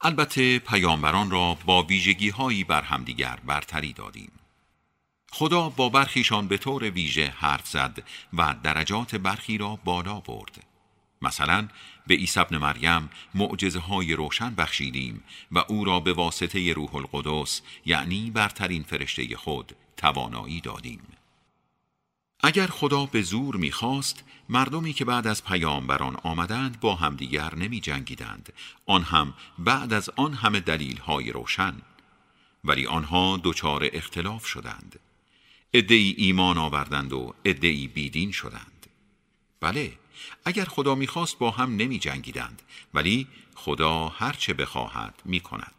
البته پیامبران را با ویژگی‌هایی بر همدیگر برتری دادیم. خدا با برخیشان به طور ویژه حرف زد و درجات برخی را بالا برد. مثلا به عیسی ابن مریم معجزه‌های روشن بخشیدیم و او را به واسطه روح القدس، یعنی برترین فرشته خود، توانایی دادیم. اگر خدا به زور می‌خواست، مردمی که بعد از پیامبران آمدند با همدیگر نمی جنگیدند، آن هم بعد از آن همه دلیل‌های روشن، ولی آنها دچار اختلاف شدند. عده‌ای ایمان آوردند و عده‌ای بیدین شدند. بله، اگر خدا می‌خواست با هم نمی جنگیدند، ولی خدا هر چه بخواهد می‌کند.